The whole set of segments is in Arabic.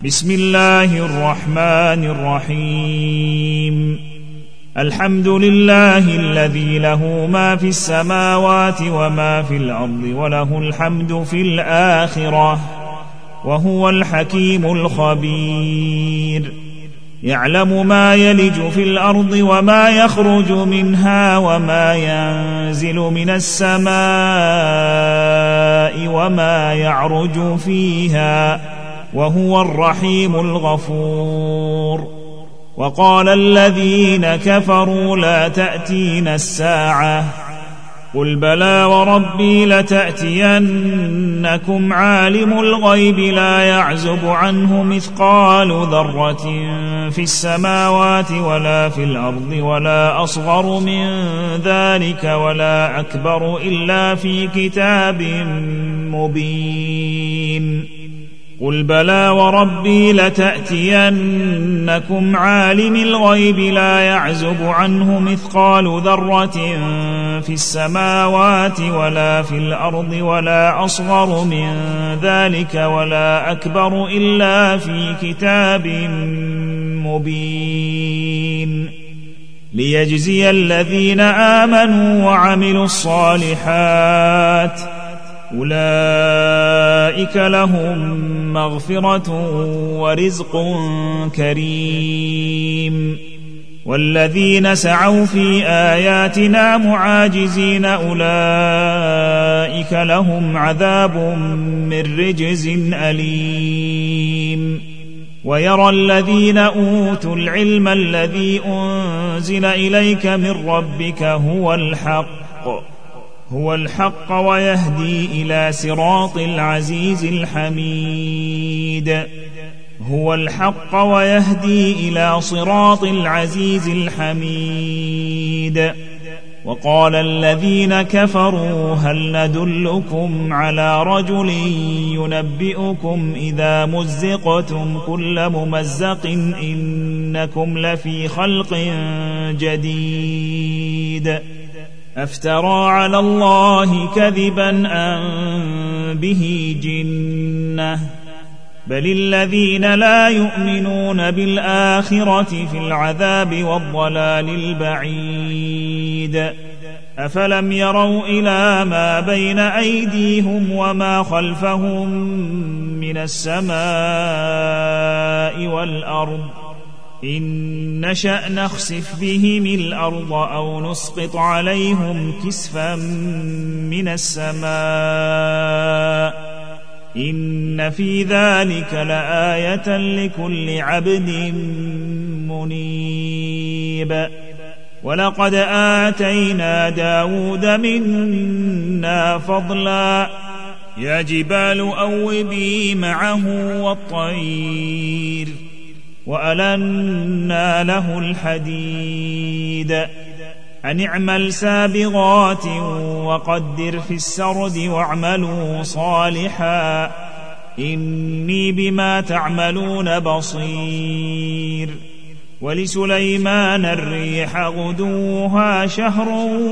بسم الله الرحمن الرحيم. الحمد لله الذي له ما في السماوات وما في الأرض وله الحمد في الآخرة وهو الحكيم الخبير. يعلم ما يلج في الأرض وما يخرج منها وما ينزل من السماء وما يعرج فيها وهو الرحيم الغفور. وقال الذين كفروا لا تأتينا الساعة قل بلى وربي لتأتينكم عالم الغيب لا يعزب عنه مثقال ذرة في السماوات ولا في الأرض ولا أصغر من ذلك ولا أكبر إلا في كتاب مبين. قل بلى وربي لتأتينكم عالم الغيب لا يعزب عنه مثقال ذرة في السماوات ولا في الأرض ولا أصغر من ذلك ولا أكبر إلا في كتاب مبين. ليجزي الذين آمنوا وعملوا الصالحات أولئك لهم مغفرة ورزق كريم. والذين سعوا في آياتنا معاجزين أولئك لهم عذاب من رجز أليم. ويرى الذين أوتوا العلم الذي أنزل إليك من ربك هو الحق ويهدي إلى صراط العزيز الحميد. هو الحق ويهدي إلى صراط العزيز الحميد. وقال الذين كفروا هل ندلكم على رجل ينبئكم إذا مزقتم كل ممزق إنكم لفي خلق جديد أفترى على الله كذبا أم به جنة بل الذين لا يؤمنون بالآخرة في العذاب والضلال البعيد. أفلم يروا إلى ما بين أيديهم وما خلفهم من السماء والأرض إن نشأ نخسف بهم الأرض أو نسقط عليهم كسفا من السماء إن في ذلك لآية لكل عبد منيب. ولقد آتينا داود منا فضلا يا جبال أوبي معه والطير وألنا له الحديد أن اعمل سابغات وقدر في السرد واعملوا صالحا إني بما تعملون بصير. ولسليمان الريح غدوها شهر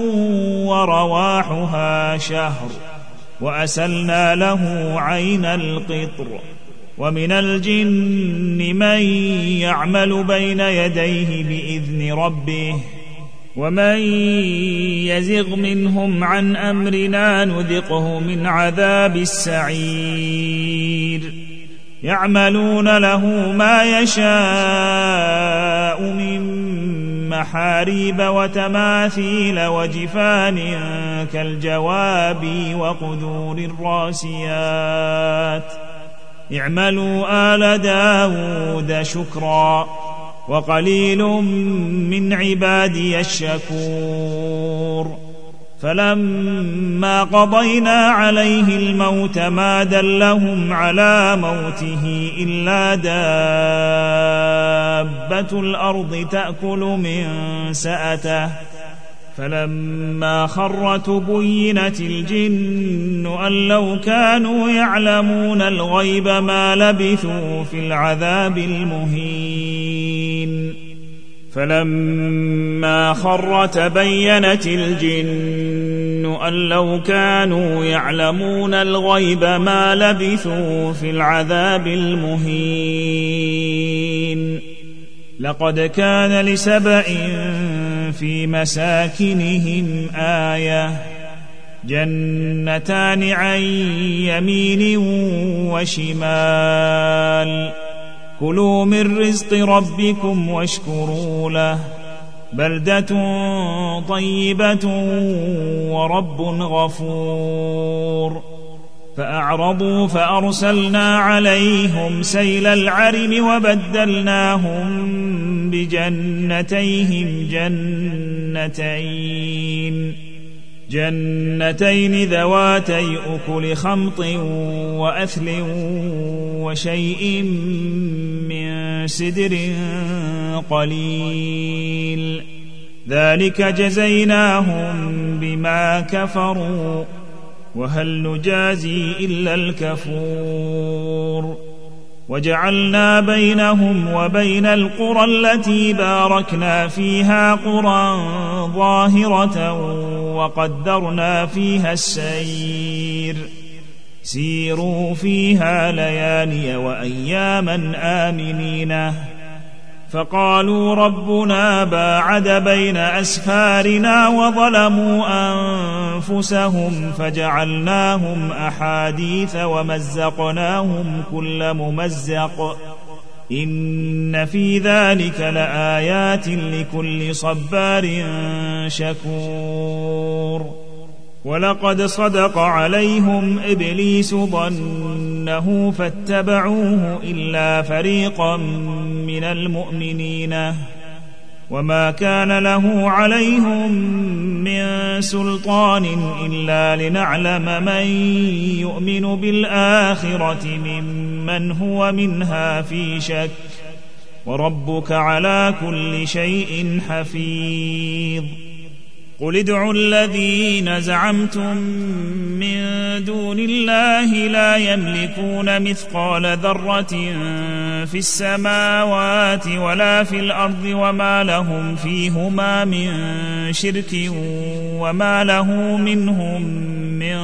ورواحها شهر وأسلنا له عين القطر. ومن الجن من يعمل بين يديه بإذن ربه ومن يزغ منهم عن أمرنا نذقه من عذاب السعير. يعملون له ما يشاء من محاريب وتماثيل وجفان كالجواب وقدور الراسيات اعملوا آل داود شكرا وقليل من عبادي الشكور. فلما قضينا عليه الموت ما دلهم على موته إلا دابة الأرض تأكل من سأته فلما خر تبينت الجن أن لو كانوا يعلمون الغيب ما لبثوا في العذاب المهين. فلما خر تبينت الجن أن لو كانوا يعلمون الغيب ما لبثوا في العذاب المهين. لقد كان لسبأ في مساكنهم آية جنتان عن يمين وشمال كلوا من رزق ربكم واشكروا له بلدة طيبة ورب غفور. فأعرضوا فأرسلنا عليهم سيل العرم وبدلناهم بجنتيهم جنتين ذواتي أكل خمط وأثل وشيء من سدر قليل ذلك جزيناهم بما كفروا وهل نجازي إلا الكفور. وجعلنا بينهم وبين القرى التي باركنا فيها قرى ظاهرة وقدرنا فيها السير سيروا فيها ليالي وأياما آمنين. فقالوا ربنا باعد بين أسفارنا وظلموا أنفسهم فجعلناهم أحاديث ومزقناهم كل ممزق إن في ذلك لآيات لكل صبار شكور. ولقد صدق عليهم إبليس ظنه فاتبعوه إلا فريقا من المؤمنين وما كان له عليهم من سلطان إلا لنعلم من يؤمن بالآخرة ممن هو منها في شك وربك على كل شيء حفيظ. قل ادعوا الذين زعمتم من دون الله لا يملكون مثقال ذرة في السماوات ولا في الأرض وما لهم فيهما من شرك وما له منهم من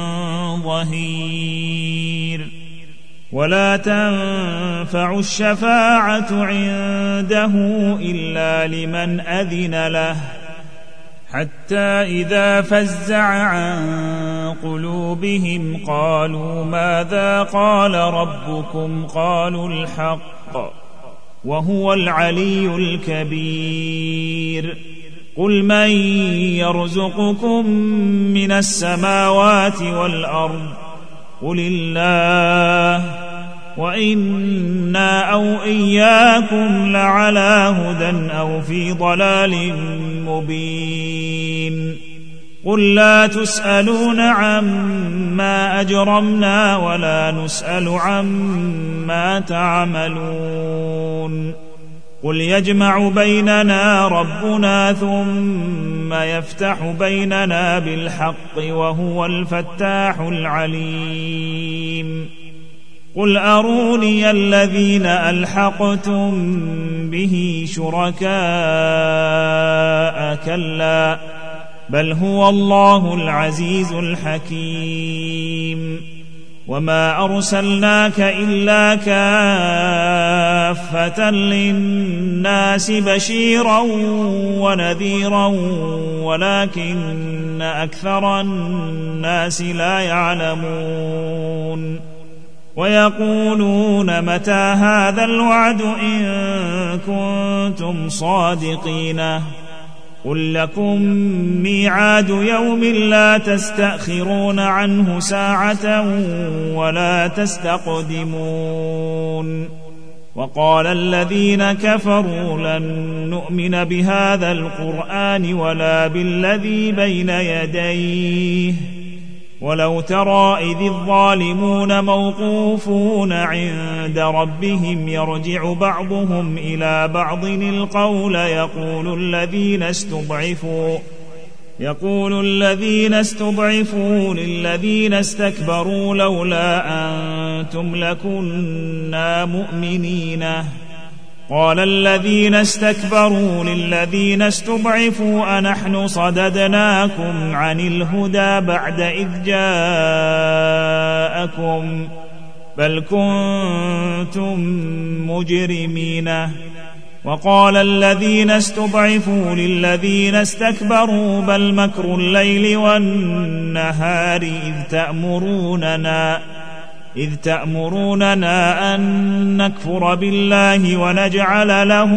ظهير. ولا تنفع الشفاعة عنده إلا لمن أذن له حتى إذا فزع عن قلوبهم قالوا ماذا قال ربكم قالوا الحق وهو العلي الكبير. قل من يرزقكم من السماوات والأرض قل الله وإنا أو إياكم لعلى هدى أو في ضلال مبين. قل لا تسألون عما أجرمنا ولا نسأل عما تعملون. قل يجمع بيننا ربنا ثم يفتح بيننا بالحق وهو الفتاح العليم. قل أروني الذين ألحقتم به شركاء كلا بل هو الله العزيز الحكيم. وما أرسلناك إلا كافة للناس بشيرا ونذيرا ولكن أكثر الناس لا يعلمون. ويقولون متى هذا الوعد إن كنتم صادقين قل لكم ميعاد يوم لا تستأخرون عنه ساعة ولا تستقدمون. وقال الذين كفروا لن نؤمن بهذا القرآن ولا بالذي بين يديه ولو ترى إذ الظالمون موقوفون عند ربهم يرجع بعضهم إلى بعض القول يقول الذين استضعفوا للذين استكبروا لولا أنتم لكنا مؤمنين. قال الذين استكبروا للذين استضعفوا أنحن صددناكم عن الهدى بعد إذ جاءكم بل كنتم مجرمين. وقال الذين استضعفوا للذين استكبروا بل مكر الليل والنهار إذ تأمروننا أن نكفر بالله ونجعل له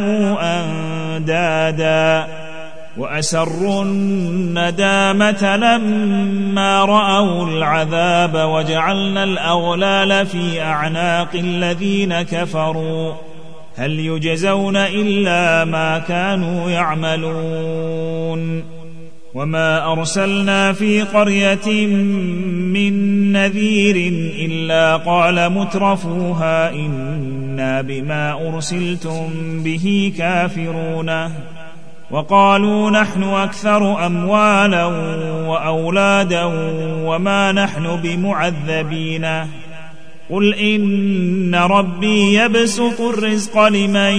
أندادا وأسروا الندامة لما رأوا العذاب وجعلنا الأغلال في أعناق الذين كفروا هل يجزون إلا ما كانوا يعملون. وما أرسلنا في قرية من نذير إلا قال مترفوها إنا بما أرسلتم به كافرون وقالوا نحن أكثر أموالا وأولادا وما نحن بمعذبين قل إن ربي يبسط الرزق لمن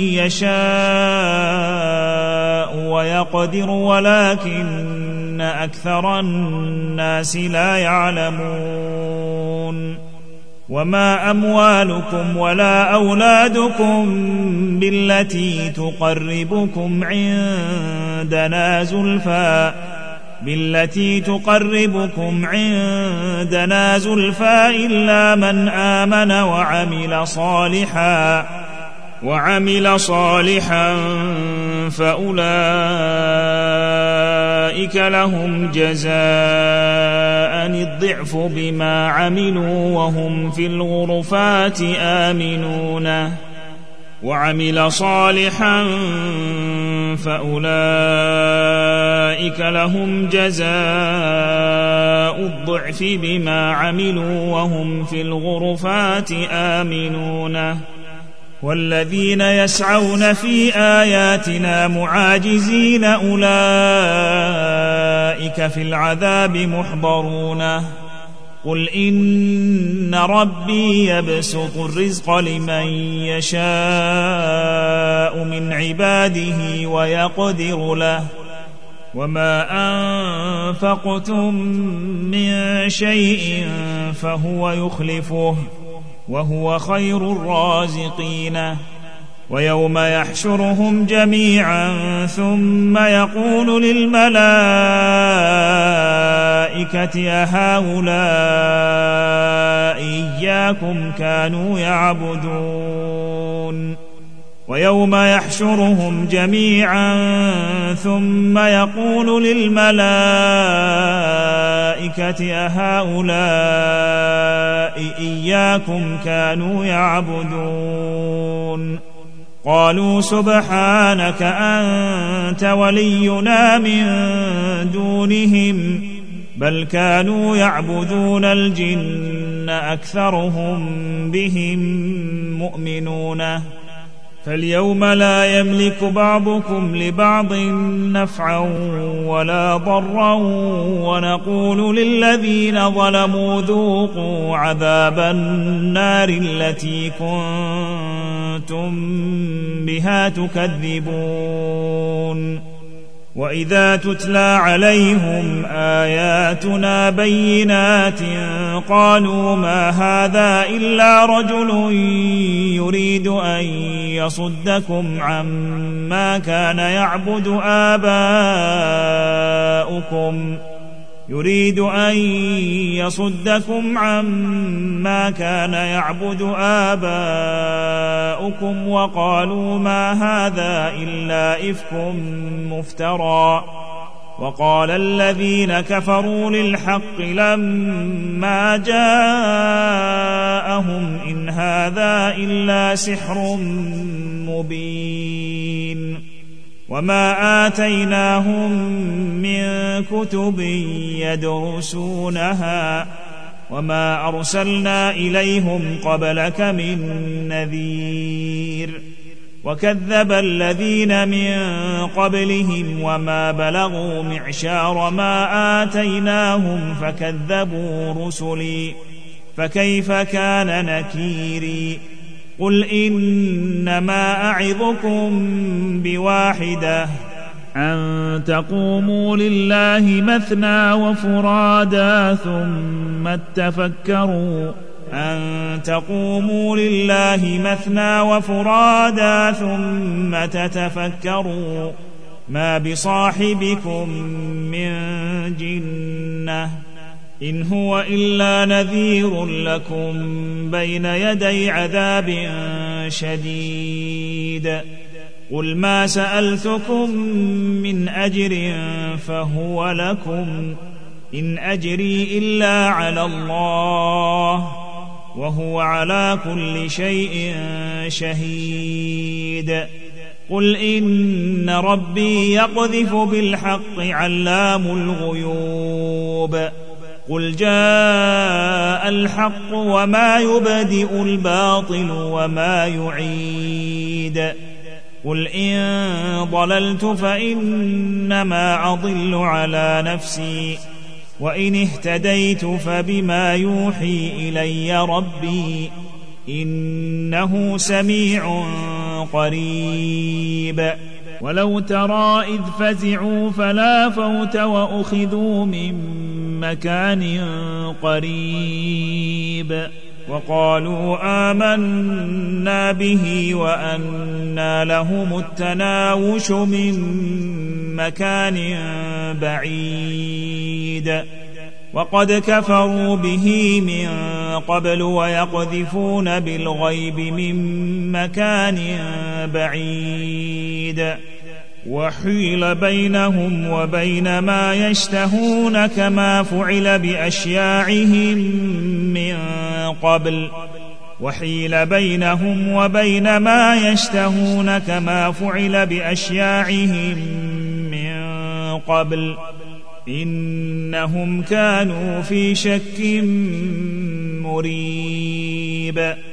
يشاء ويقدر ولكن أكثر الناس لا يعلمون. وما أموالكم ولا أولادكم بالتي تقربكم عندنا زلفى إلا من آمن وعمل صالحا فأولئك لهم جزاء الضعف بما عملوا وهم في الغرفات آمنون وعمل صالحا فأولئك لهم جزاء الضعف بما عملوا وهم في الغرفات آمنون. والذين يسعون في آياتنا معاجزين أولئك في العذاب محضرون قل إن ربي يبسط الرزق لمن يشاء من عباده ويقدر له وما أنفقتم من شيء فهو يخلفه وهو خير الرازقين. ويوم يحشرهم جميعا ثم يقول للملائكة أهؤلاء إياكم كانوا يعبدون ويوم يحشرهم جميعا ثم يقول للملائكة أهؤلاء إياكم كانوا يعبدون قالوا سبحانك أنت ولينا من دونهم بل كانوا يعبدون الجن أكثرهم بهم مؤمنون. فاليوم لا يملك بعضكم لبعض نفعا ولا ضرا ونقول للذين ظلموا ذوقوا عذاب النار التي كنتم بها تكذبون. وإذا تتلى عليهم آياتنا بينات قالوا ما هذا إلا رجل يريد أن يصدكم عما كان يعبد آباؤكم وقالوا ما هذا إلا إفك مفترى. وقال الذين كفروا للحق لما جاءهم إن هذا إلا سحر مبين. وما آتيناهم من كتب يدرسونها وما أرسلنا إليهم قبلك من نذير. وكذب الذين من قبلهم وما بلغوا معشار ما آتيناهم فكذبوا رسلي فكيف كان نكيري. قل إنما أعظكم بواحدة أن تقوموا لله مثنى وفرادا ثم تتفكروا ما بصاحبكم من جنة إن هو إلا نذير لكم بين يدي عذاب شديد قل ما سألتكم من أجر فهو لكم إن أجري إلا على الله وهو على كل شيء شهيد قل إن ربي يقذف بالحق علام الغيوب قل جاء الحق وما يبدئ الباطل وما يعيد قل إن ضللت فإنما أضل على نفسي وإن اهتديت فبما يوحي إلي ربي إنه سميع قريب ولو ترى إذ فزعوا فلا فوت وأخذوا من مكان قريب وقالوا آمنا به وأنى لهم التناوش من مكان بعيد وقد كفروا به من قبل ويقذفون بالغيب من مكان بعيد وحيل بينهم وبين ما يشتهون كما فعل بأشياعهم من قبل إنهم كانوا في شك مريب